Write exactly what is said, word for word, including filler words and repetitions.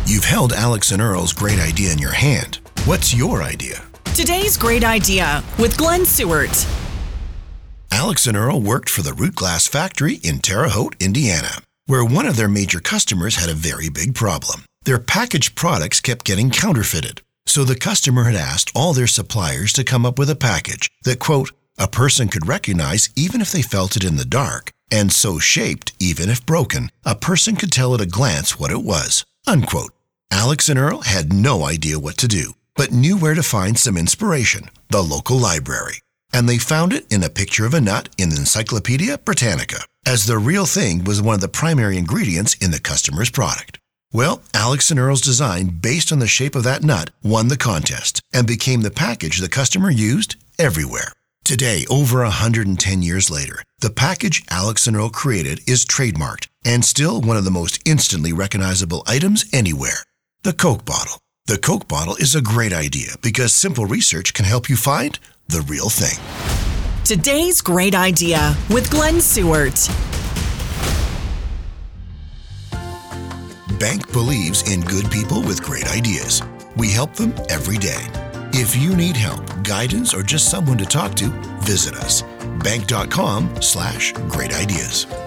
You've held Alex and Earl's great idea in your hand. What's your idea? Today's Great Idea with Glenn Seward. Alex and Earl worked for the Root Glass factory in Terre Haute, Indiana, where one of their major customers had a very big problem. Their packaged products kept getting counterfeited. So the customer had asked all their suppliers to come up with a package that, quote, a person could recognize even if they felt it in the dark, and so shaped, even if broken, a person could tell at a glance what it was, unquote. Alex and Earl had no idea what to do, but knew where to find some inspiration, the local library. And they found it in a picture of a nut in the Encyclopedia Britannica, as the real thing was one of the primary ingredients in the customer's product. Well, Alex and Earl's design, based on the shape of that nut, won the contest and became the package the customer used everywhere. Today, over one hundred ten years later, the package Alex and Earl created is trademarked and still one of the most instantly recognizable items anywhere. The Coke bottle. The Coke bottle is a great idea because simple research can help you find the real thing. Today's Great Idea with Glenn Seward. Bank believes in good people with great ideas. We help them every day. If you need help, guidance, or just someone to talk to, visit us. bank dot com slash great ideas.